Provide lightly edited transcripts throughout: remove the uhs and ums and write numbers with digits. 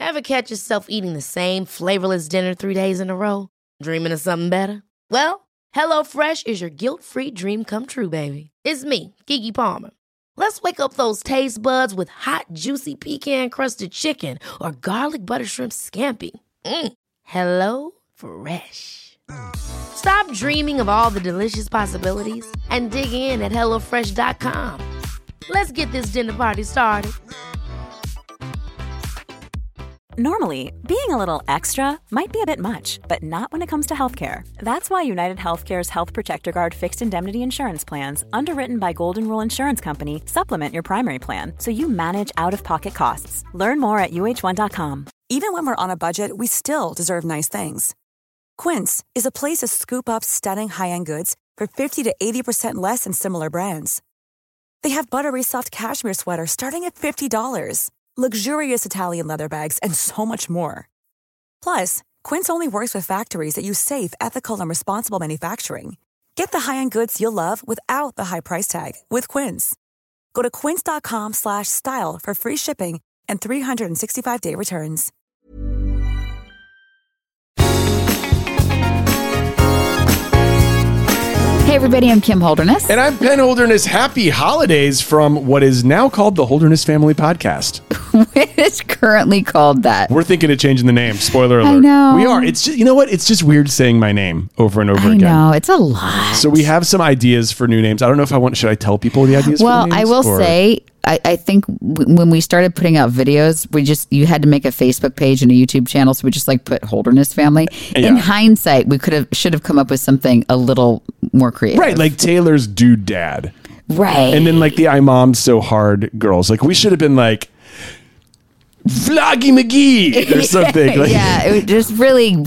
Ever catch yourself eating the same flavorless dinner 3 days in a row? Dreaming of something better? Well, HelloFresh is your guilt-free dream come true, baby. It's me, Keke Palmer. Let's wake up those taste buds with hot, juicy pecan-crusted chicken or garlic butter shrimp scampi. Hello Fresh. Stop dreaming of all the delicious possibilities and dig in at HelloFresh.com. Let's get this dinner party started. Normally, being a little extra might be a bit much, but not when it comes to healthcare. That's why United Healthcare's Health Protector Guard fixed indemnity insurance plans, underwritten by Golden Rule Insurance Company, supplement your primary plan so you manage out-of-pocket costs. Learn more at uh1.com. Even when we're on a budget, we still deserve nice things. Quince is a place to scoop up stunning high-end goods for 50 to 80% less than similar brands. They have buttery soft cashmere sweaters starting at $50, luxurious Italian leather bags, and so much more. Plus, Quince only works with factories that use safe, ethical, and responsible manufacturing. Get the high-end goods you'll love without the high price tag with Quince. Go to quince.com/style for free shipping and 365-day returns. Hey everybody, I'm Kim Holderness. And I'm Penn Holderness. Happy holidays from what is now called the Holderness Family Podcast. It is currently called that. We're thinking of changing the name. Spoiler alert. I know. We are. It's just, you know what? It's just weird saying my name over and over again. I know. It's a lot. So we have some ideas for new names. I don't know if should I tell people the ideas for the names? Well, I will say, I think when we started putting out videos, you had to make a Facebook page and a YouTube channel. So we just put Holderness Family. Yeah. In hindsight, we should have come up with something a little more creative. Right. Like Taylor's Dude Dad. Right. And then the I Mom's So Hard girls. We should have been Vloggy McGee or something. Yeah, it was just really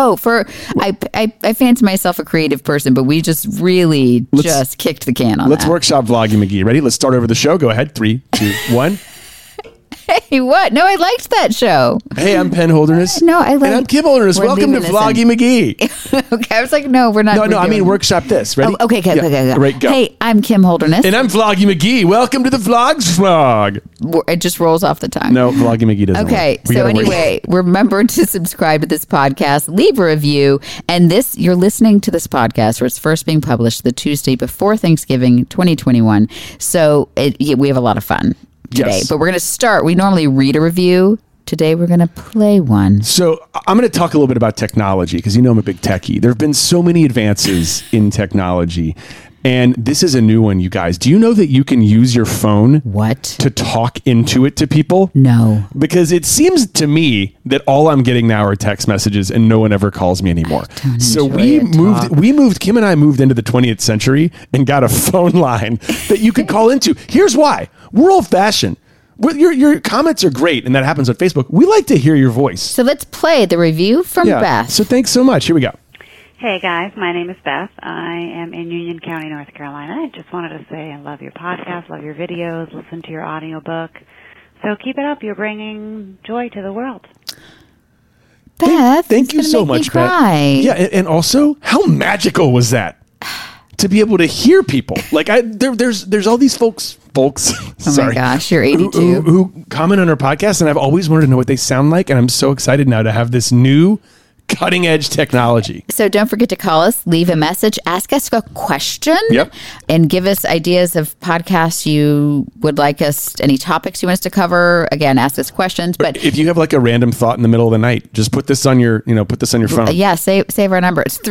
I fancy myself a creative person, but we just really just kicked the can on Let's workshop Vloggy McGee. Ready? Let's start over the show. Go ahead. 3, 2, 1. Hey, what? No, I liked that show. Hey, I'm Penn Holderness. No, I liked. And I'm Kim Holderness. Welcome to Vloggy McGee. Okay, I was like, no, we're not. No, I mean workshop this. Ready? Oh, okay. Right, go. Hey, I'm Kim Holderness. And I'm Vloggy McGee. Welcome to the Vlogs Vlog. It just rolls off the tongue. No, Vloggy McGee doesn't. Okay, so anyway, remember to subscribe to this podcast, leave a review, and you're listening to this podcast where it's first being published the Tuesday before Thanksgiving 2021. So we have a lot of fun today. Yes. But we're going to start. We normally read a review. Today, we're going to play one. So I'm going to talk a little bit about technology because I'm a big techie. There have been so many advances in technology. And this is a new one, you guys. Do you know that you can use your phone to talk into it to people? No. Because it seems to me that all I'm getting now are text messages and no one ever calls me anymore. So Kim and I moved into the 20th century and got a phone line that you could call into. Here's why. We're old fashioned. Your comments are great, and that happens on Facebook. We like to hear your voice. So let's play the review from Beth. So thanks so much. Here we go. Hey, guys. My name is Beth. I am in Union County, North Carolina. I just wanted to say I love your podcast, love your videos, listen to your audiobook. So keep it up. You're bringing joy to the world. Beth, thank you so much, Beth. Yeah, and also, how magical was that? To be able to hear people. There's all these folks. Oh my gosh, you're 82. Who comment on our podcast, and I've always wanted to know what they sound like, and I'm so excited now to have this new cutting edge technology. So don't forget to call us, leave a message, ask us a question, and give us ideas of podcasts you would like us, any topics you want us to cover. Again, ask us questions. But if you have a random thought in the middle of the night, just put this on your phone. Yeah, save our number. It's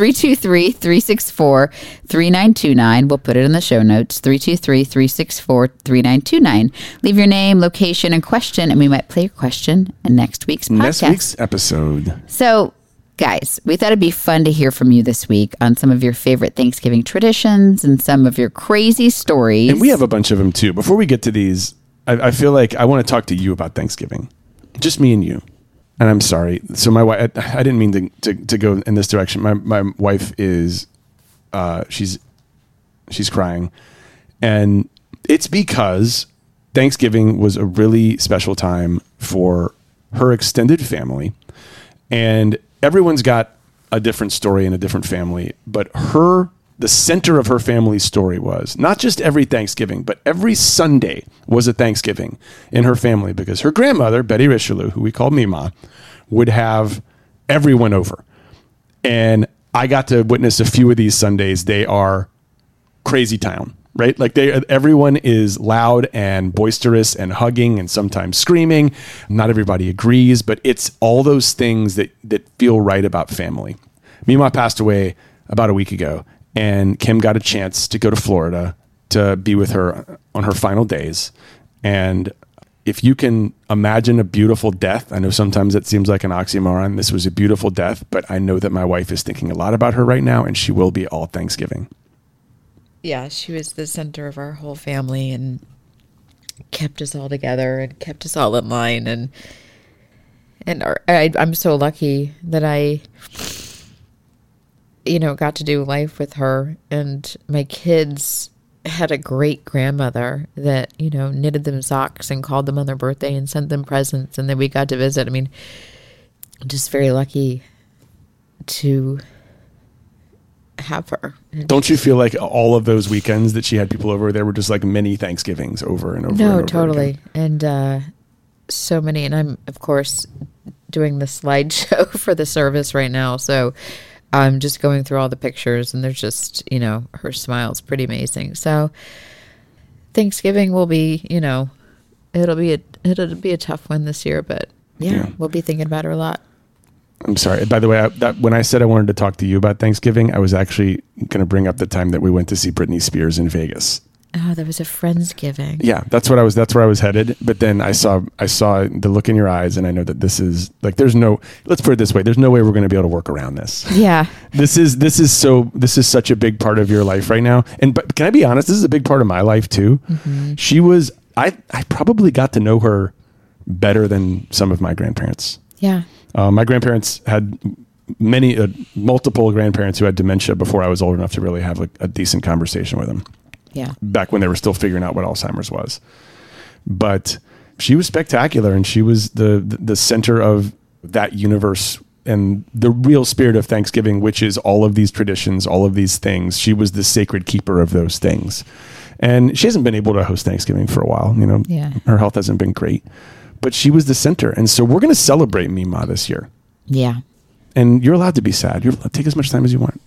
323-364-3929. We'll put it in the show notes. 323-364-3929. Leave your name, location, and question, and we might play your question in next week's podcast. Next week's episode. So, guys, we thought it'd be fun to hear from you this week on some of your favorite Thanksgiving traditions and some of your crazy stories. And we have a bunch of them too. Before we get to these, I feel like I want to talk to you about Thanksgiving. Just me and you. And I'm sorry. So my wife, I didn't mean to go in this direction. My wife is, she's crying. And it's because Thanksgiving was a really special time for her extended family. And everyone's got a different story in a different family, but her the center of her family's story was not just every Thanksgiving, but every Sunday was a Thanksgiving in her family, because her grandmother, Betty Richelieu, who we called Mima, would have everyone over. And I got to witness a few of these Sundays. They are crazy town, right? Like everyone is loud and boisterous and hugging and sometimes screaming. Not everybody agrees, but it's all those things that feel right about family. Mima passed away about a week ago, and Kim got a chance to go to Florida to be with her on her final days. And if you can imagine a beautiful death, I know sometimes it seems like an oxymoron. This was a beautiful death, but I know that my wife is thinking a lot about her right now, and she will be all Thanksgiving. Yeah, she was the center of our whole family and kept us all together and kept us all in line. I'm so lucky that I got to do life with her, and my kids had a great grandmother that, knitted them socks and called them on their birthday and sent them presents, and then we got to visit. I mean, I'm just very lucky to have her. Don't you feel like all of those weekends that she had people over there were just like mini Thanksgivings over and over? No, and over totally. again? And so many, and I'm of course doing the slideshow for the service right now, so I'm just going through all the pictures, and there's just, her smile's pretty amazing. So Thanksgiving will be, it'll be a tough one this year, but yeah, we'll be thinking about her a lot. I'm sorry. By the way, when I said I wanted to talk to you about Thanksgiving, I was actually going to bring up the time that we went to see Britney Spears in Vegas. Oh, that was a Friendsgiving. Yeah, that's where I was headed. But then I saw the look in your eyes, and I know that this is like, let's put it this way. There's no way we're going to be able to work around this. Yeah. This is such a big part of your life right now. But can I be honest? This is a big part of my life too. Mm-hmm. I probably got to know her better than some of my grandparents. Yeah. My grandparents had multiple grandparents who had dementia before I was old enough to really have a decent conversation with them. Yeah. Back when they were still figuring out what Alzheimer's was. But she was spectacular, and she was the center of that universe and the real spirit of Thanksgiving, which is all of these traditions, all of these things. She was the sacred keeper of those things. And she hasn't been able to host Thanksgiving for a while. Her health hasn't been great. But she was the center. And so we're going to celebrate Mima this year. Yeah. And you're allowed to be sad. You're allowed to take as much time as you want.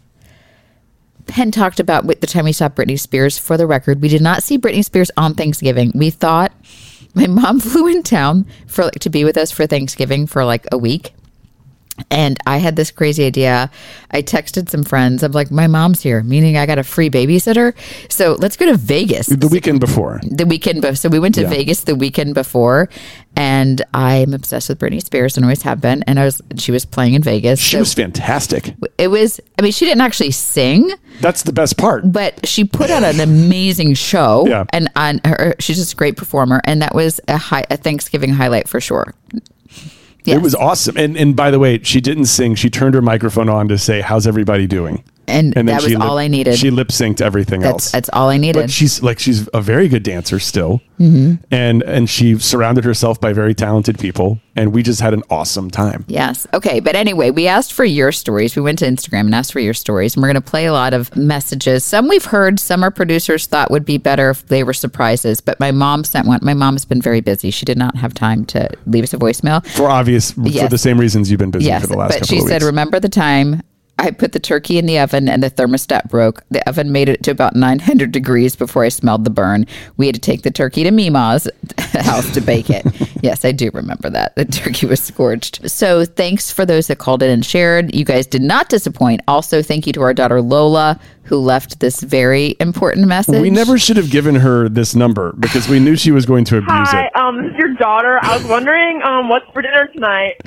Penn talked about the time we saw Britney Spears. For the record, we did not see Britney Spears on Thanksgiving. We thought my mom flew in town to be with us for Thanksgiving for like a week. And I had this crazy idea. I texted some friends. I'm like, my mom's here, meaning I got a free babysitter. So let's go to Vegas. The weekend before. So we went to Vegas the weekend before. And I'm obsessed with Britney Spears and always have been. And she was playing in Vegas. She was fantastic. She didn't actually sing. That's the best part. But she put on an amazing show. Yeah. And she's just a great performer. And that was a Thanksgiving highlight for sure. Yes. It was awesome. And by the way, she didn't sing. She turned her microphone on to say, "How's everybody doing?" And that was all I needed. She lip synced everything else. That's all I needed. But she's a very good dancer still. Mm-hmm. And she surrounded herself by very talented people. And we just had an awesome time. Yes. Okay. But anyway, we asked for your stories. We went to Instagram and asked for your stories. And we're going to play a lot of messages. Some we've heard, some our producers thought would be better if they were surprises. But my mom sent one. My mom has been very busy. She did not have time to leave us a voicemail. For the same reasons you've been busy for the last couple of weeks. But she said, remember the time I put the turkey in the oven and the thermostat broke. The oven made it to about 900 degrees before I smelled the burn. We had to take the turkey to Mima's house to bake it. Yes, I do remember that. The turkey was scorched. So thanks for those that called in and shared. You guys did not disappoint. Also, thank you to our daughter Lola, who left this very important message. We never should have given her this number because we knew she was going to abuse it. Hi, this is your daughter. I was wondering what's for dinner tonight.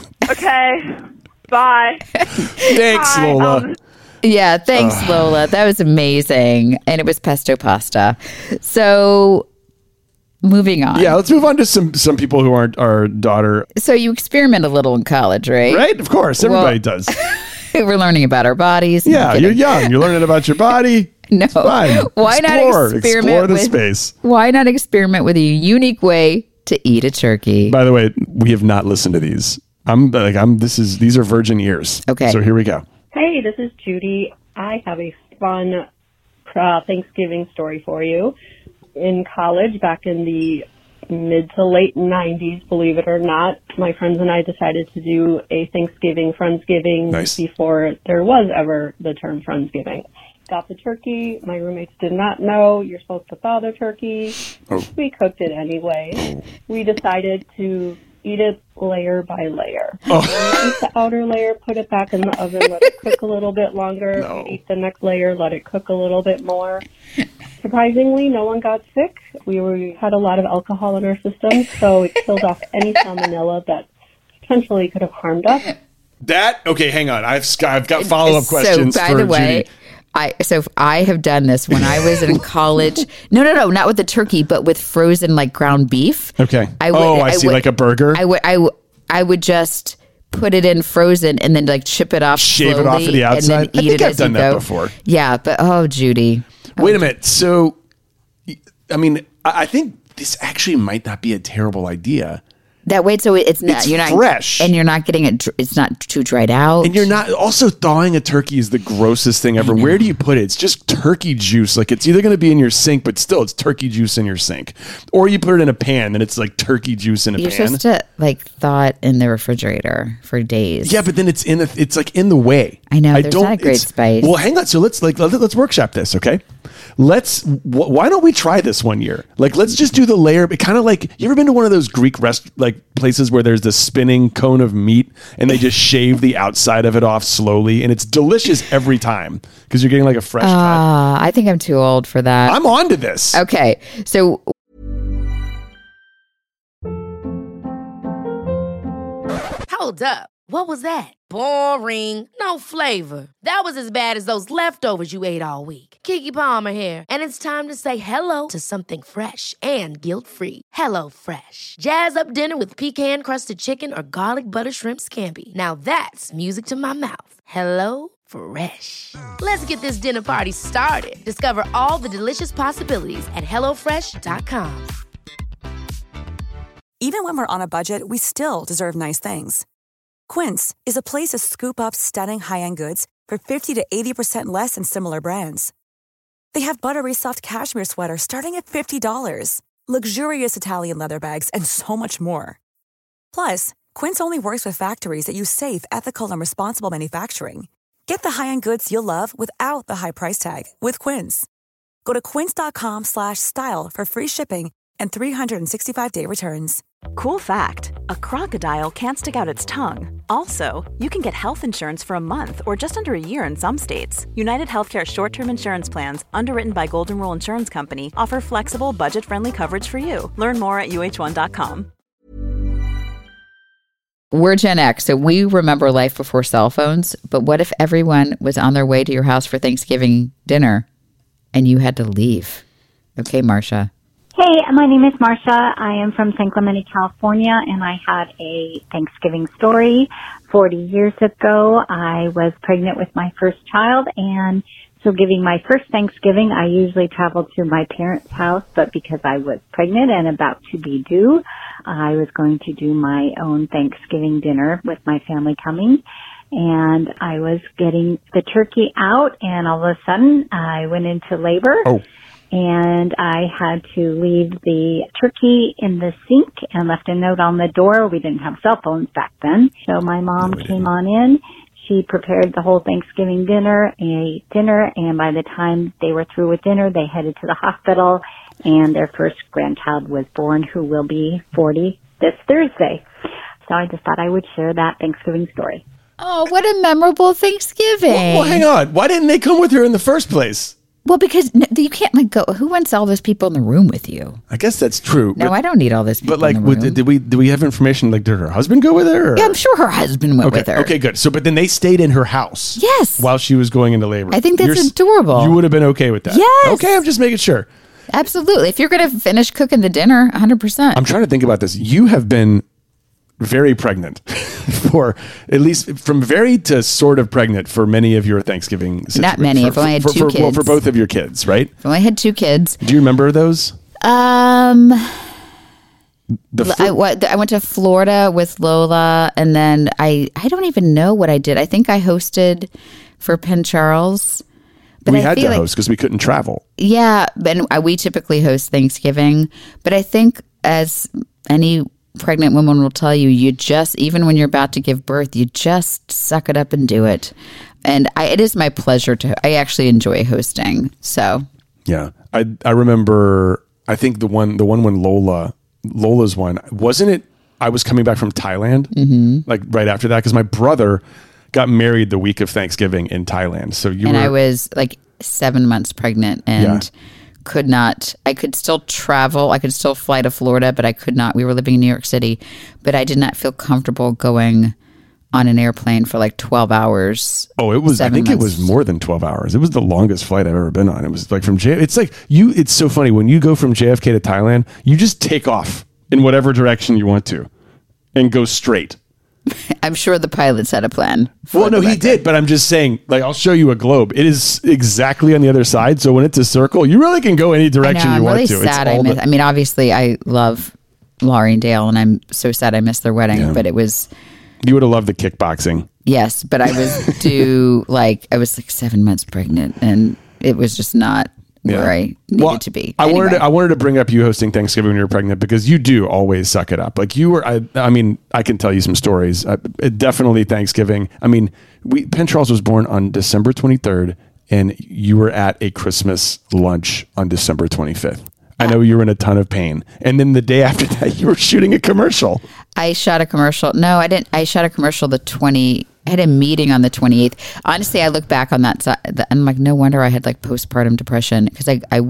Okay. Bye. Thanks, Lola. Yeah, thanks, Lola. That was amazing. And it was pesto pasta. So moving on. Yeah, let's move on to some people who aren't our daughter. So you experiment a little in college, right? Right? Of course. Everybody does. We're learning about our bodies. Yeah, you're young. You're learning about your body. No. It's fine. Why not experiment with space? Why not experiment with a unique way to eat a turkey? By the way, we have not listened to these. These are virgin ears. Okay. So here we go. Hey, this is Judy. I have a fun Thanksgiving story for you. In college, back in the mid to late 90s, believe it or not, my friends and I decided to do a Thanksgiving Friendsgiving before there was ever the term Friendsgiving. Got the turkey. My roommates did not know you're supposed to thaw the turkey. We cooked it anyway. We decided to eat it layer by layer. Eat the outer layer, put it back in the oven, let it cook a little bit longer. Eat the next layer, let it cook a little bit more. Surprisingly, no one got sick. We had a lot of alcohol in our system, so it killed off any salmonella that potentially could have harmed us. Okay, hang on. I've got follow-up questions by for the way, Judy. I have done this when I was in college. No, not with the turkey, but with frozen like ground beef. Okay. I see, like a burger. I would just put it in frozen and then like chip it off, shave it off of the outside. and then eat it. I've done that before. Yeah, but Judy. Wait a minute. So, I mean, I think this actually might not be a terrible idea. That way, so it's not you're not fresh, and you're not getting it. It's not too dried out, and you're not. Also, thawing a turkey is the grossest thing ever. Where do you put it? It's just turkey juice. Like it's either going to be in your sink, but still, it's turkey juice in your sink, or you put it in a pan, and it's like turkey juice in a pan. You're supposed to like thaw it in the refrigerator for days. Yeah, but then it's like in the way. I know. There's not a great spice. Well, hang on. So let's workshop this, okay? Why don't we try this one year? Like, let's just do the layer. Kind of like, you ever been to one of those Greek places where there's this spinning cone of meat and they just shave the outside of it off slowly, and it's delicious every time because you're getting like a fresh cut. I think I'm too old for that. I'm on to this. Okay, so Hold up. What was that? Boring. No flavor. That was as bad as those leftovers you ate all week. Keke Palmer here, and it's time to say hello to something fresh and guilt-free. Hello Fresh. Jazz up dinner with pecan-crusted chicken or garlic butter shrimp scampi. Now that's music to my mouth. Hello Fresh. Let's get this dinner party started. Discover all the delicious possibilities at HelloFresh.com. Even when we're on a budget, we still deserve nice things. Quince is a place to scoop up stunning high-end goods for 50 to 80% less than similar brands. They have buttery soft cashmere sweaters starting at $50, luxurious Italian leather bags, and so much more. Plus, Quince only works with factories that use safe, ethical, and responsible manufacturing. Get the high-end goods you'll love without the high price tag with Quince. Go to quince.com/style for free shipping and 365-day returns. Cool fact, a crocodile can't stick out its tongue. Also, you can get health insurance for a month or just under a year in some states. United Healthcare short-term insurance plans, underwritten by Golden Rule Insurance Company, offer flexible, budget-friendly coverage for you. Learn more at UH1.com. We're Gen X, so we remember life before cell phones. But what if everyone was on their way to your house for Thanksgiving dinner and you had to leave? Okay, Marcia. Hey, my name is Marcia. I am from San Clemente, California, and I had a Thanksgiving story. 40 years ago, I was pregnant with my first child, and so giving my first Thanksgiving, I usually traveled to my parents' house, but because I was pregnant and about to be due, I was going to do my own Thanksgiving dinner with my family coming. And I was getting the turkey out, and all of a sudden, I went into labor. Oh. And I had to leave the turkey in the sink and left a note on the door. We didn't have cell phones back then. So my mom came on in. She prepared the whole Thanksgiving dinner, and by the time they were through with dinner, they headed to the hospital, and their first grandchild was born, who will be 40 this Thursday. So I just thought I would share that Thanksgiving story. Oh, what a memorable Thanksgiving. Well, hang on. Why didn't they come with her in the first place? Well, because you can't go. Who wants all those people in the room with you? I guess that's true. No, I don't need all this. But like, did we have information? Like, did her husband go with her? Or? Yeah, I'm sure her husband went with her. Okay, good. So, but then they stayed in her house. Yes. While she was going into labor. I think that's adorable. You would have been okay with that. Yes. Okay, I'm just making sure. Absolutely. If you're going to finish cooking the dinner, 100%. I'm trying to think about this. You have been very pregnant for at least from very to sort of pregnant for many of your Thanksgiving. Not many. I've only had two kids. Well, for both of your kids, right? I've only had two kids. Do you remember those? I went to Florida with Lola, and then I don't even know what I did. I think I hosted for Penn Charles. But we I had feel to like- host because we couldn't travel. Yeah, and we typically host Thanksgiving, but I think as any pregnant woman will tell you, you just, even when you're about to give birth, you just suck it up and do it. And it is my pleasure I actually enjoy hosting. So Yeah. I remember, I think the one when Lola's one, wasn't it? I was coming back from Thailand, like right after that, because my brother got married the week of Thanksgiving in Thailand. So I was like 7 months pregnant and I could still travel. I could still fly to Florida, but I could not. We were living in New York City, but I did not feel comfortable going on an airplane for like 12 hours. Oh, it was, I think it was more than 12 hours. It was the longest flight I've ever been on. It was like it's so funny. When you go from JFK to Thailand, you just take off in whatever direction you want to and go straight. I'm sure the pilots had a plan. Well, no, he did, but I'm just saying, like, I'll show you a globe. It is exactly on the other side. So when it's a circle, you really can go any direction you want to. I'm really sad. I mean, obviously, I love Laurie and Dale, and I'm so sad I missed their wedding, but it was... You would have loved the kickboxing. Yes, but I was I was like 7 months pregnant, and it was just not where I needed to be. I wanted to bring up you hosting Thanksgiving when you were pregnant, because you do always suck it up. Like you were, I mean, I can tell you some stories. Definitely Thanksgiving. I mean, Penn Charles was born on December 23rd, and you were at a Christmas lunch on December 25th. I know you were in a ton of pain. And then the day after that, you were shooting a commercial. I shot a commercial. No, I didn't. I shot a commercial I had a meeting on the 28th. Honestly, I look back on that side, and I'm like, no wonder I had like postpartum depression, because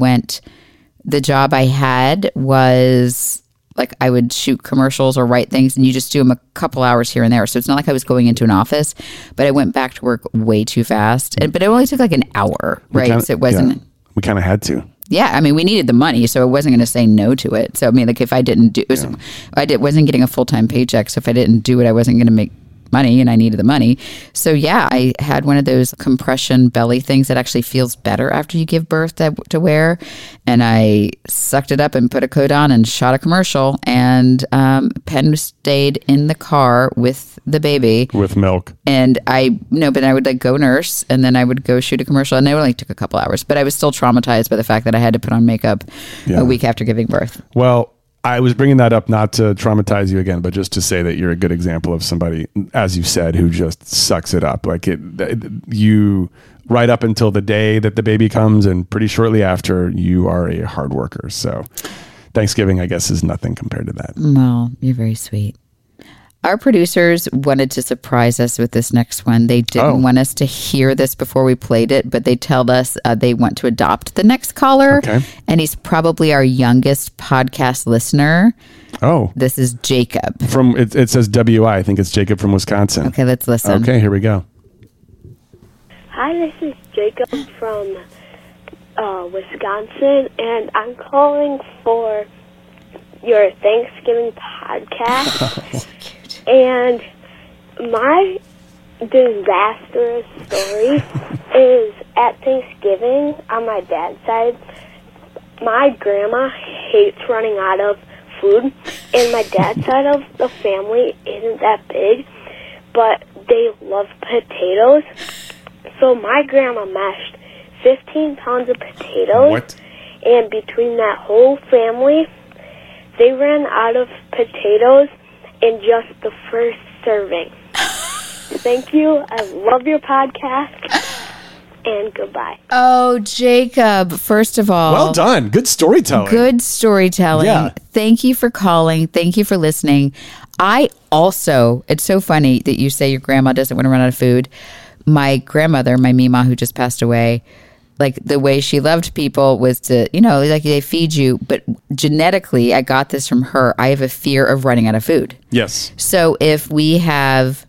the job I had was like I would shoot commercials or write things, and you just do them a couple hours here and there. So it's not like I was going into an office, but I went back to work way too fast. But it only took like an hour, right? So it wasn't. Yeah, we kind of had to. Yeah, I mean, we needed the money, so I wasn't going to say no to it. So I mean, like if I didn't do, wasn't getting a full-time paycheck. So if I didn't do it, I wasn't going to make money, and I needed the money. So yeah, I had one of those compression belly things that actually feels better after you give birth to wear, and I sucked it up and put a coat on and shot a commercial. And Penn stayed in the car with the baby with milk, and I would like go nurse, and then I would go shoot a commercial, and it only took a couple hours, but I was still traumatized by the fact that I had to put on makeup a week after giving birth. Well, I was bringing that up not to traumatize you again, but just to say that you're a good example of somebody, as you said, who just sucks it up. Like you right up until the day that the baby comes, and pretty shortly after, you are a hard worker. So Thanksgiving, I guess, is nothing compared to that. Well, you're very sweet. Our producers wanted to surprise us with this next one. They didn't want us to hear this before we played it, but they told us they want to adopt the next caller. Okay. And he's probably our youngest podcast listener. Oh. This is Jacob. It says WI. I think it's Jacob from Wisconsin. Okay, let's listen. Okay, here we go. Hi, this is Jacob from Wisconsin, and I'm calling for your Thanksgiving podcast. And my disastrous story is at Thanksgiving on my dad's side. My grandma hates running out of food, and my dad's side of the family isn't that big, but they love potatoes. So my grandma mashed 15 pounds of potatoes. What? And between that whole family, they ran out of potatoes in just the first serving. Thank you. I love your podcast. And goodbye. Oh, Jacob, first of all. Well done. Good storytelling. Good storytelling. Yeah. Thank you for calling. Thank you for listening. It's so funny that you say your grandma doesn't want to run out of food. My grandmother, my Mima, who just passed away, like the way she loved people was to, like they feed you. But genetically, I got this from her. I have a fear of running out of food. Yes. So if we have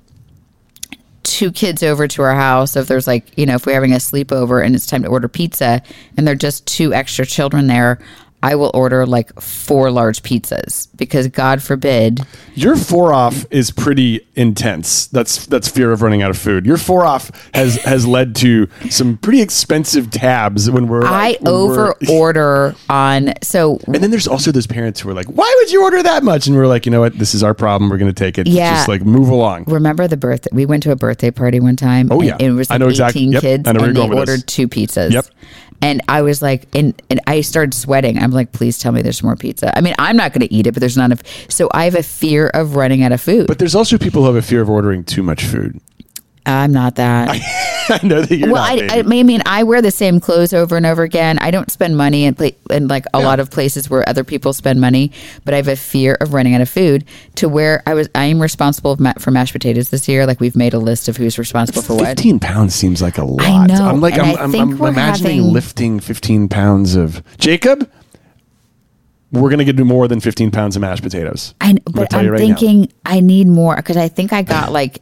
2 kids over to our house, if there's if we're having a sleepover and it's time to order pizza and there are just 2 extra children there, I will order like 4 large pizzas because God forbid. Your 4 off is pretty intense. That's fear of running out of food. Your 4 off has led to some pretty expensive tabs when we're. I over order on so. And then there's also those parents who are like, "Why would you order that much?" And we're like, "You know what? This is our problem. We're going to take it. Yeah. Just like move along." Remember the birthday? We went to a birthday party one time. Oh yeah, and it was like I know 18 exactly. Yep. kids, I know where and you're they going with ordered this. 2 pizzas. Yep. And I was like, and I started sweating. I'm like, please tell me there's more pizza. I mean, I'm not going to eat it, but there's not enough. So I have a fear of running out of food. But there's also people who have a fear of ordering too much food. I'm not that. I know that you're not. I mean, I wear the same clothes over and over again. I don't spend money in like a lot of places where other people spend money, but I have a fear of running out of food to where I am responsible for mashed potatoes this year. Like we've made a list of who's responsible for what. 15 pounds seems like a lot. I know. I'm like, and I'm we're imagining lifting 15 pounds of Jacob. We're going to do more than 15 pounds of mashed potatoes. But I'm thinking I need more because I think we got like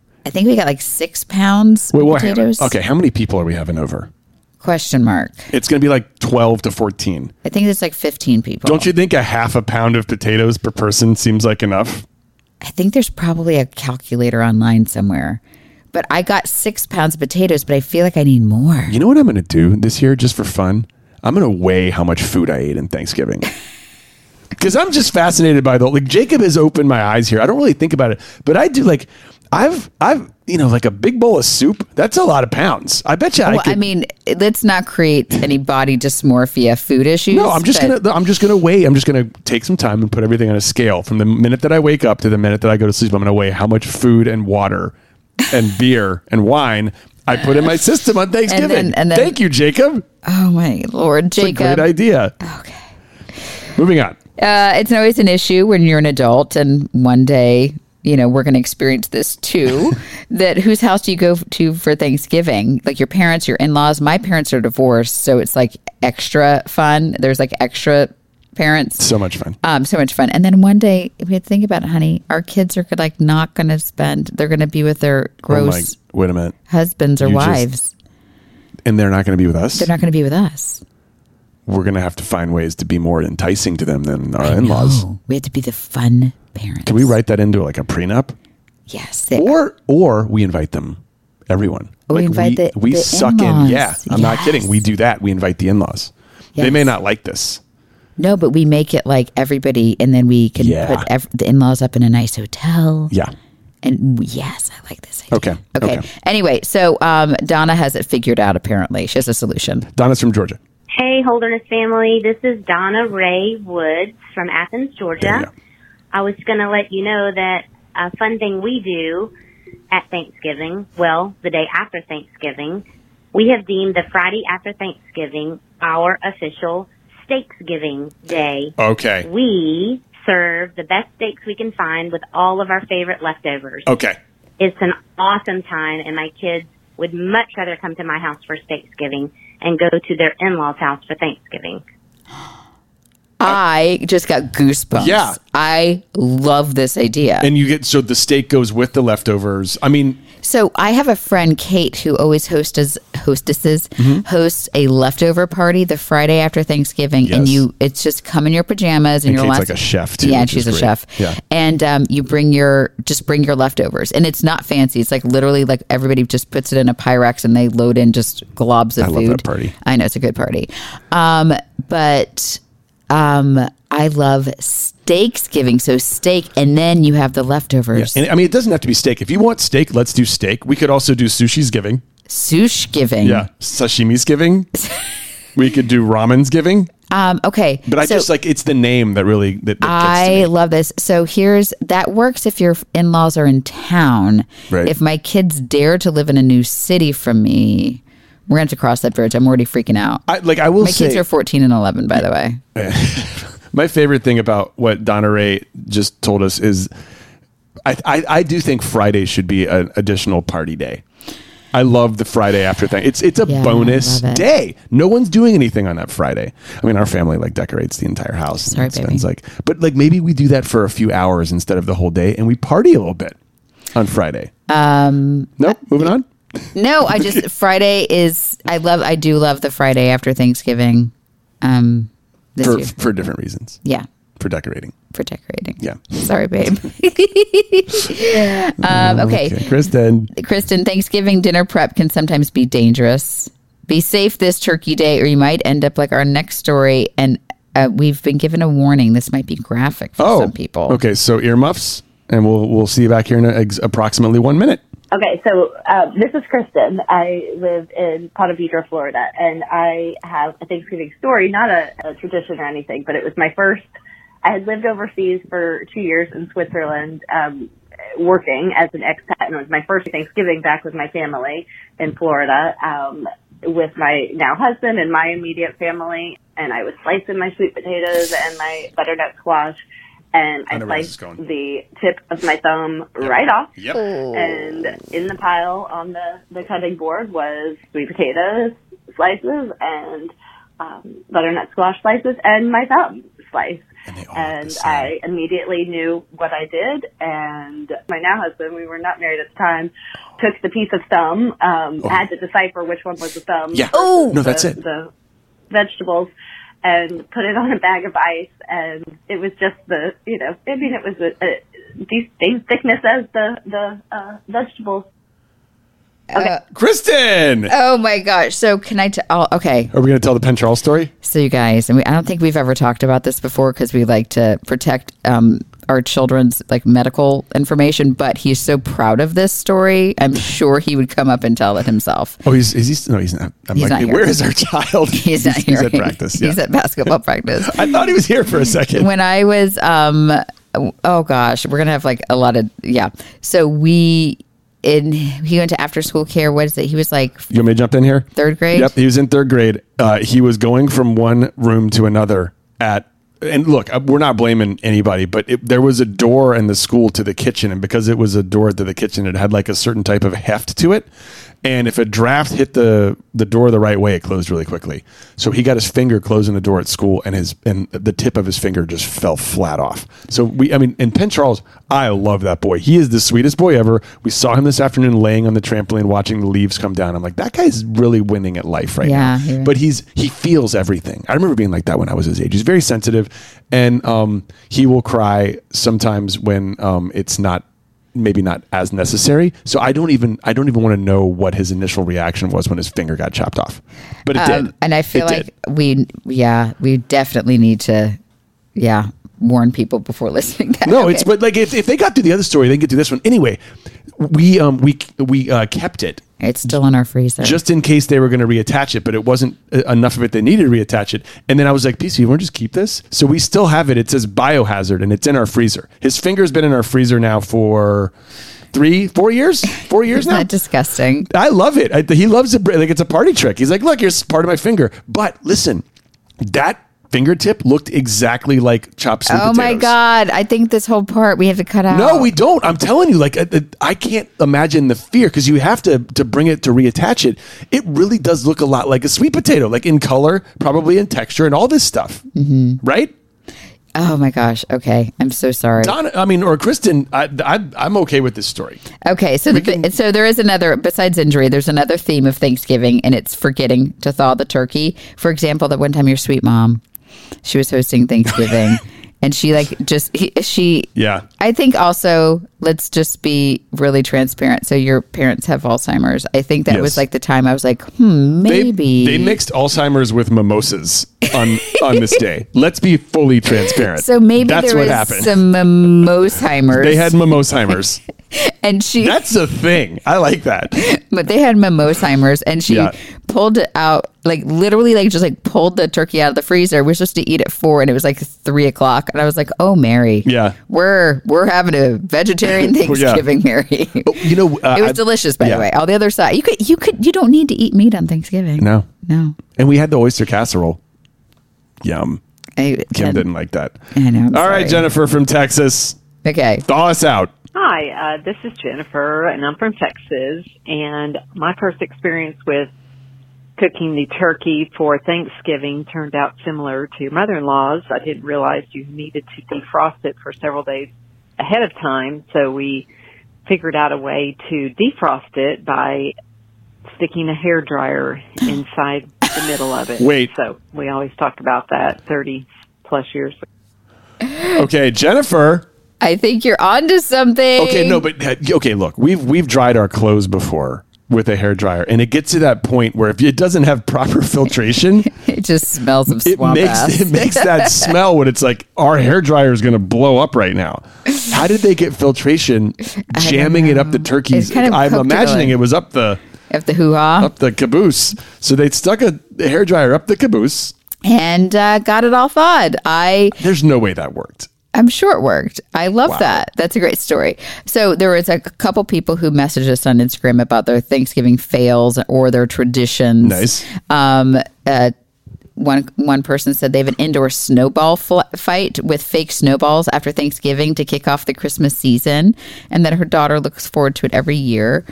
6 pounds of potatoes. Okay, how many people are we having over? Question mark. It's going to be like 12 to 14. I think it's like 15 people. Don't you think a half a pound of potatoes per person seems like enough? I think there's probably a calculator online somewhere. But I got 6 pounds of potatoes, but I feel like I need more. You know what I'm going to do this year just for fun? I'm going to weigh how much food I ate in Thanksgiving. Because I'm just fascinated by Jacob has opened my eyes here. I don't really think about it, but I do I've like a big bowl of soup. That's a lot of pounds. I bet you I mean, let's not create any body dysmorphia food issues. No, I'm just gonna weigh. I'm just gonna take some time and put everything on a scale from the minute that I wake up to the minute that I go to sleep. I'm gonna weigh how much food and water and beer and wine I put in my system on Thanksgiving. And then, thank you, Jacob. Oh my Lord, Jacob. It's a great idea. Okay. Moving on. It's always an issue when you're an adult, and one day, we're going to experience this too. That whose house do you go to for Thanksgiving? Like your parents, your in-laws. My parents are divorced, so it's like extra fun. There's like extra parents. So much fun. So much fun. And then one day, if you think about it, honey, our kids are like not going to spend. They're going to be with their gross wait a minute. husbands or wives, and they're not going to be with us. They're not going to be with us. We're going to have to find ways to be more enticing to them than our in-laws. We have to be the fun parents. Can we write that into like a prenup? Yes. Or we invite them, everyone. We invite the suck in-laws. in. Yeah, I'm not kidding. We do that. We invite the in-laws. Yes. They may not like this. No, but we make it like everybody, and then we can put the in-laws up in a nice hotel. Yeah. And yes, I like this idea. Okay. Anyway, so Donna has it figured out, apparently. She has a solution. Donna's from Georgia. Hey, Holderness family. This is Donna Ray Woods from Athens, Georgia. I was going to let you know that a fun thing we do at Thanksgiving, the day after Thanksgiving, we have deemed the Friday after Thanksgiving our official Steaksgiving Day. Okay. We serve the best steaks we can find with all of our favorite leftovers. Okay. It's an awesome time, and my kids would much rather come to my house for Steaksgiving and go to their in-laws' house for Thanksgiving. I just got goosebumps. Yeah. I love this idea. And so the steak goes with the leftovers. I mean... So I have a friend, Kate, who always hosts a leftover party the Friday after Thanksgiving. Yes. And it's just come in your pajamas. And Kate's like a chef, too. Yeah, she's a chef. Yeah. And you bring your leftovers. And it's not fancy. It's like literally like everybody just puts it in a Pyrex and they load in just globs of food. I love that party. I know, it's a good party. But I love Steaksgiving. So steak, and then you have the leftovers. Yeah. And I mean, it doesn't have to be steak. If you want steak, let's do steak. We could also do sushi's giving. Sush giving. Yeah. Sashimi's giving. We could do ramen's giving. Okay. But I just like, it's the name that really that gets to me. love this. So that works if your in-laws are in town. Right. If my kids dare to live in a new city from me, we're going to have to cross that bridge. I'm already freaking out. My kids are 14 and 11, by the way. My favorite thing about what Donna Ray just told us is I do think Friday should be an additional party day. I love the Friday after thing. It's a bonus day. No one's doing anything on that Friday. I mean, our family decorates the entire house. Sorry, baby. But maybe we do that for a few hours instead of the whole day, and we party a little bit on Friday. Nope. Moving on. No, Friday is, I do love the Friday after Thanksgiving. this year. For different reasons. Yeah. For decorating. Yeah. Sorry, babe. Okay. Kristen, Thanksgiving dinner prep can sometimes be dangerous. Be safe this turkey day or you might end up like our next story. And we've been given a warning. This might be graphic for some people. Okay, so earmuffs, and we'll see you back here in approximately 1 minute. Okay, so this is Kristen. I live in Ponte Vedra, Florida, and I have a Thanksgiving story, not a tradition or anything, but it was my first. I had lived overseas for 2 years in Switzerland, working as an expat, and it was my first Thanksgiving back with my family in Florida, with my now husband and my immediate family, and I was slicing my sweet potatoes and my butternut squash, and I sliced the tip of my thumb right off. Yep. And in the pile on the cutting board was sweet potatoes slices and butternut squash slices and my thumb slice. And I immediately knew what I did. And my now husband, we were not married at the time, took the piece of thumb, had to decipher which one was the thumb. Yeah. Oh, no, that's it. The vegetables. And put it on a bag of ice, and it was just it was the same thickness as the vegetables. Okay. Kristen! Oh my gosh. So can I okay. Are we going to tell the Penn Charles story? So you guys, I don't think we've ever talked about this before because we like to protect our children's like medical information, but he's so proud of this story. I'm sure he would come up and tell it himself. Oh, is he? No, he's not. He's not here. Where is our child? He's not here. He's at practice. Yeah. He's at basketball practice. I thought he was here for a second. When I was, oh gosh, we're going to have like a lot of, yeah. So he went to after school care. What is it? He was like, you want me to jump in here? 3rd grade? Yep. He was in 3rd grade. He was going from one room to another and look, we're not blaming anybody, but there was a door in the school to the kitchen. And because it was a door to the kitchen, it had like a certain type of heft to it. And if a draft hit the door the right way, it closed really quickly. So he got his finger closing the door at school, and the tip of his finger just fell flat off. So in Penn Charles, I love that boy. He is the sweetest boy ever. We saw him this afternoon laying on the trampoline, watching the leaves come down. I'm like, that guy's really winning at life right now. But he feels everything. I remember being like that when I was his age. He's very sensitive, and he will cry sometimes when it's maybe not as necessary. So I don't even want to know what his initial reaction was when his finger got chopped off. But it did. And I feel we definitely need to, warn people before listening to that. No, okay. But like if they got through the other story, they can get through this one. Anyway, we kept it. It's still in our freezer. Just in case they were going to reattach it, but it wasn't enough of it. They needed to reattach it. And then I was like, PC, you want to just keep this? So we still have it. It says biohazard, and it's in our freezer. His finger's been in our freezer now for 4 years? 4 years now? Isn't that disgusting? I love it. He loves it. Like it's a party trick. He's like, look, here's part of my finger. But listen, that fingertip looked exactly like chopped sweet potatoes. Oh my God. I think this whole part we have to cut out. No, we don't. I'm telling you, like, I can't imagine the fear because you have to bring it to reattach it. It really does look a lot like a sweet potato, like in color, probably in texture and all this stuff. Mm-hmm. Right? Oh my gosh. Okay. I'm so sorry. Donna, or Kristen, I'm okay with this story. Okay. So so there is another, besides injury, there's another theme of Thanksgiving, and it's forgetting to thaw the turkey. For example, that one time your sweet mom, she was hosting Thanksgiving and she I think also, let's just be really transparent. So your parents have Alzheimer's. I think that was like the time I was like, maybe. They mixed Alzheimer's with mimosas on this day. Let's be fully transparent. So maybe that's there what was happened. Some mimosheimer's. They had mimosheimer's. And that's a thing. I like that. But they had mimosheimer's, and she pulled it out, like literally, like just like pulled the turkey out of the freezer. We were supposed to eat at 4, and it was like 3 o'clock, and I was like, "Oh, Mary, we're having a vegetarian Thanksgiving, Mary." It was delicious, by the way. On the other side, you don't need to eat meat on Thanksgiving. No. And we had the oyster casserole. Yum. Kim didn't like that. I know. All right, Jennifer from Texas. Okay, thaw us out. Hi, this is Jennifer, and I'm from Texas, and my first experience with cooking the turkey for Thanksgiving turned out similar to your mother-in-law's. I didn't realize you needed to defrost it for several days ahead of time, so we figured out a way to defrost it by sticking a hairdryer inside the middle of it. Wait. So we always talk about that 30 plus years ago. Okay, Jennifer. I think you're onto something. Okay, no, but okay, look, we've dried our clothes before with a hairdryer, and it gets to that point where if it doesn't have proper filtration, it just smells of swamp ass. It makes that smell when it's like our hairdryer is going to blow up right now. How did they get filtration jamming it up the turkeys? I'm imagining it was up the hoo-ha, up the caboose. So they stuck a hairdryer up the caboose and got it all thawed. There's no way that worked. I'm sure it worked. I love that. That's a great story. So there was a couple people who messaged us on Instagram about their Thanksgiving fails or their traditions. Nice. One person said they have an indoor snowball fight with fake snowballs after Thanksgiving to kick off the Christmas season, and that her daughter looks forward to it every year.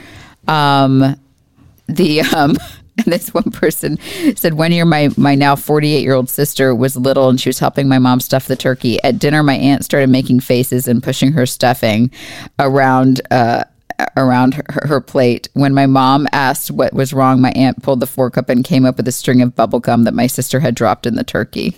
And this one person said, one year my now 48-year-old sister was little and she was helping my mom stuff the turkey. At dinner, my aunt started making faces and pushing her stuffing around her plate. When my mom asked what was wrong, my aunt pulled the fork up and came up with a string of bubble gum that my sister had dropped in the turkey.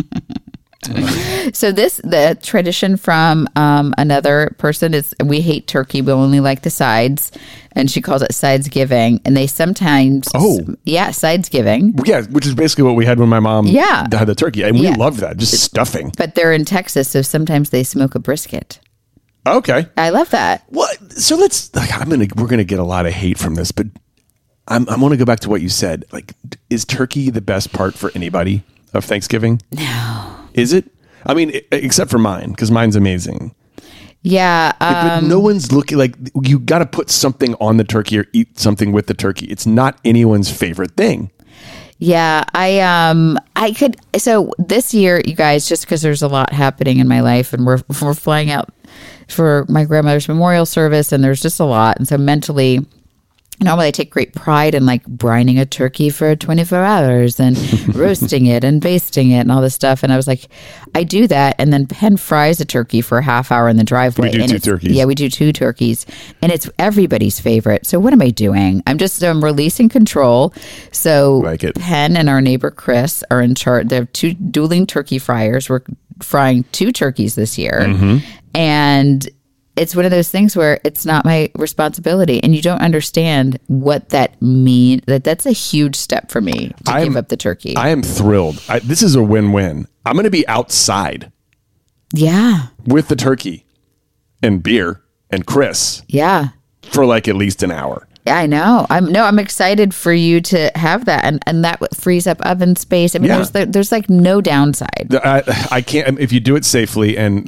So the tradition from another person is we hate turkey. We only like the sides. And she calls it Sidesgiving. And they sometimes... Sidesgiving. Yeah, which is basically what we had when my mom had the turkey. And we love that, just stuffing. But they're in Texas, so sometimes they smoke a brisket. Okay. I love that. What? So we're gonna get a lot of hate from this, but I want to go back to what you said. Like, is turkey the best part for anybody of Thanksgiving? No. Is it? I mean, except for mine, because mine's amazing. Yeah. But no one's looking like you got to put something on the turkey or eat something with the turkey. It's not anyone's favorite thing. Yeah, I could. So this year, you guys, just because there's a lot happening in my life, and we're flying out for my grandmother's memorial service, and there's just a lot, and so mentally, normally I take great pride in like brining a turkey for 24 hours and roasting it and basting it and all this stuff. And I was like, I do that. And then Penn fries a turkey for a half hour in the driveway. We do 2 turkeys. Yeah, we do 2 turkeys. And it's everybody's favorite. So what am I doing? I'm releasing control. So like it. Penn and our neighbor Chris are in charge. They have 2 dueling turkey fryers. We're frying 2 turkeys this year. Mm-hmm. And it's one of those things where it's not my responsibility, and you don't understand what that means. That's a huge step for me to give up the turkey. I am thrilled. This is a win-win. I'm going to be outside. Yeah. With the turkey and beer and Chris. Yeah. For like at least an hour. I know. I'm excited for you to have that, and that frees up oven space. I mean, there's like no downside. I can't if you do it safely. And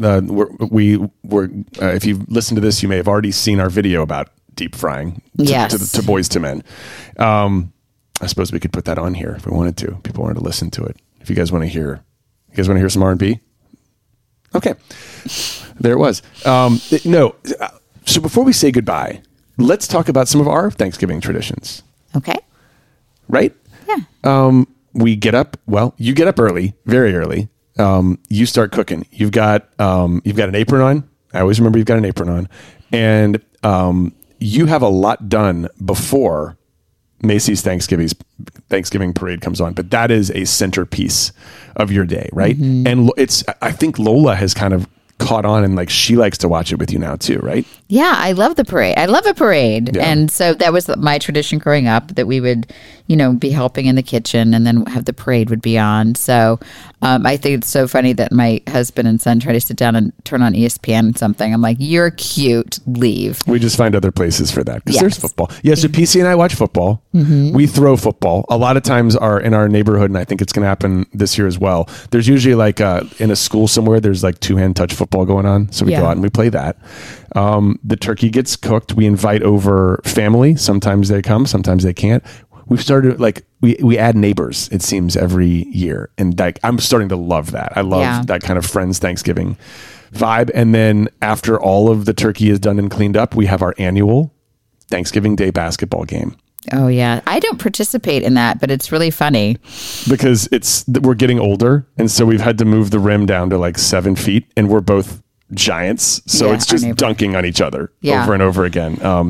if you listen to this, you may have already seen our video about deep frying. To Boys to Men. I suppose we could put that on here if we wanted to. People wanted to listen to it. If you guys want to hear, some R&B. Okay, there it was. No. So before we say goodbye, let's talk about some of our Thanksgiving traditions. Okay. Right? Yeah. We get up. Well, you get up early, very early. You start cooking. You've got an apron on. I always remember you've got an apron on, and you have a lot done before Macy's Thanksgiving parade comes on. But that is a centerpiece of your day, right? Mm-hmm. And I think Lola has kind of caught on, and like she likes to watch it with you now too, right? Yeah, I love the parade. I love a parade. Yeah. And so that was my tradition growing up, that we would, be helping in the kitchen and then have the parade would be on. So I think it's so funny that my husband and son try to sit down and turn on ESPN and something. I'm like, you're cute, leave. We just find other places for that because there's football. Yeah, so PC and I watch football. Mm-hmm. We throw football. A lot of times in our neighborhood, and I think it's going to happen this year as well, there's usually like in a school somewhere, there's like 2-hand touch football going on. So we go out and we play that. The turkey gets cooked. We invite over family. Sometimes they come, sometimes they can't. We've started we add neighbors, it seems, every year. And like, I'm starting to love that. I love that kind of friends Thanksgiving vibe. And then after all of the turkey is done and cleaned up, we have our annual Thanksgiving Day basketball game. Oh, yeah. I don't participate in that, but it's really funny. Because we're getting older. And so we've had to move the rim down to like 7 feet. And we're both giants. So it's just dunking on each other over and over again.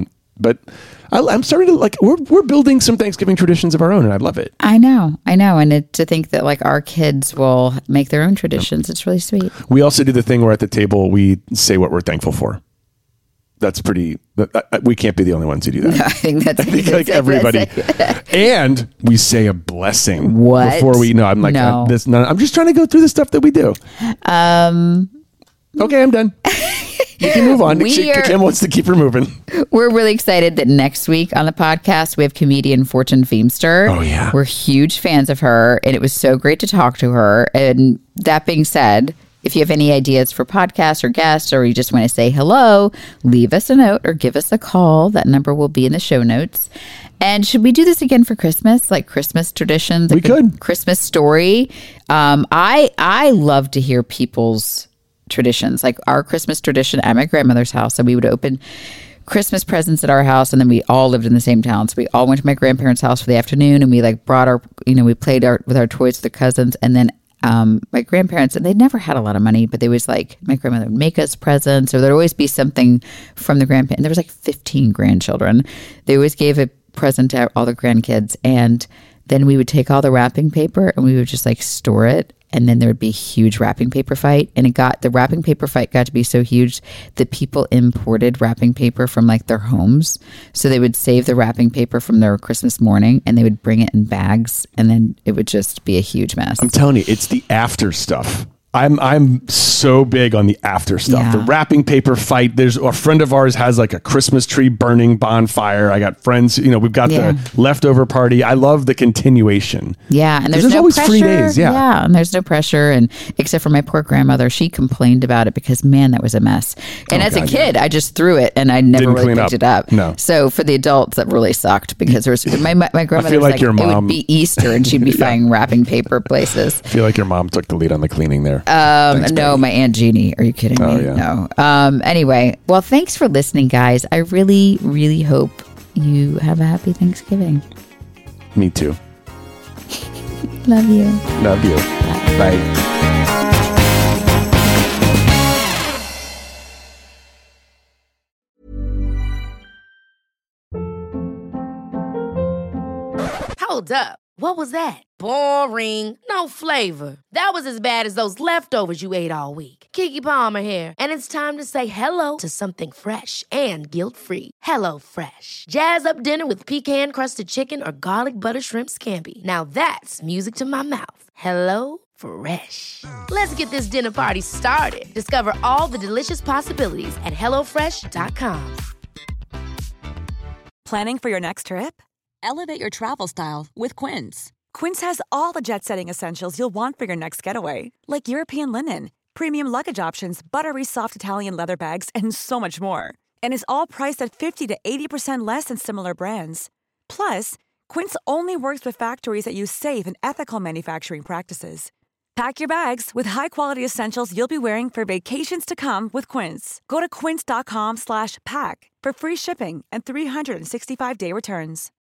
But I'm starting to like, we're building some Thanksgiving traditions of our own, and I love it. I know. And to think that like our kids will make their own traditions, it's really sweet. We also do the thing where at the table we say what we're thankful for. That's pretty. We can't be the only ones who do that. No, I think like everybody. And we say a blessing before we. No, I'm like No. I'm just trying to go through the stuff that we do. Okay, I'm done. You can move on. Kim wants to keep her moving. We're really excited that next week on the podcast, we have comedian Fortune Feimster. Oh, yeah. We're huge fans of her, and it was so great to talk to her. And that being said, if you have any ideas for podcasts or guests, or you just want to say hello, leave us a note or give us a call. That number will be in the show notes. And should we do this again for Christmas, like Christmas traditions? We could. Christmas story. I love to hear people's traditions, like our Christmas tradition at my grandmother's house. So we would open Christmas presents at our house, and then we all lived in the same town. So we all went to my grandparents' house for the afternoon, and we like brought our, we played with our toys with the cousins, and then my grandparents, and they never had a lot of money, but they was like, my grandmother would make us presents, or there'd always be something from the grandparents. And there was like 15 grandchildren. They always gave a present to all the grandkids, and then we would take all the wrapping paper and we would just like store it. And then there would be a huge wrapping paper fight. And the wrapping paper fight got to be so huge that people imported wrapping paper from like their homes. So they would save the wrapping paper from their Christmas morning, and they would bring it in bags. And then it would just be a huge mess. I'm telling you, it's the after stuff. I'm so big on the after stuff. Yeah. The wrapping paper fight. There's a friend of ours has like a Christmas tree burning bonfire. I got friends, we've got the leftover party. I love the continuation. Yeah. And there's no always pressure. free days. Yeah. And there's no pressure. And except for my poor grandmother, she complained about it because, man, that was a mess. And as a kid, I just threw it and I never really picked it up. No. So for the adults, that really sucked because there was my grandmother I feel like your it mom, would be Easter and she'd be finding wrapping paper places. I feel like your mom took the lead on the cleaning there. Thanks, no, my Aunt Jeannie. Are you kidding me? Oh, yeah. No. Anyway, well, thanks for listening, guys. I really, really hope you have a happy Thanksgiving. Me too. Love you. Love you. Bye. Hold up. What was that? Boring. No flavor. That was as bad as those leftovers you ate all week. Keke Palmer here, and it's time to say hello to something fresh and guilt-free. Hello Fresh. Jazz up dinner with pecan-crusted chicken or garlic butter shrimp scampi. Now that's music to my mouth. Hello Fresh. Let's get this dinner party started. Discover all the delicious possibilities at hellofresh.com. Planning for your next trip? Elevate your travel style with Quince. Quince has all the jet-setting essentials you'll want for your next getaway, like European linen, premium luggage options, buttery soft Italian leather bags, and so much more. And is all priced at 50 to 80% less than similar brands. Plus, Quince only works with factories that use safe and ethical manufacturing practices. Pack your bags with high-quality essentials you'll be wearing for vacations to come with Quince. Go to quince.com/pack for free shipping and 365-day returns.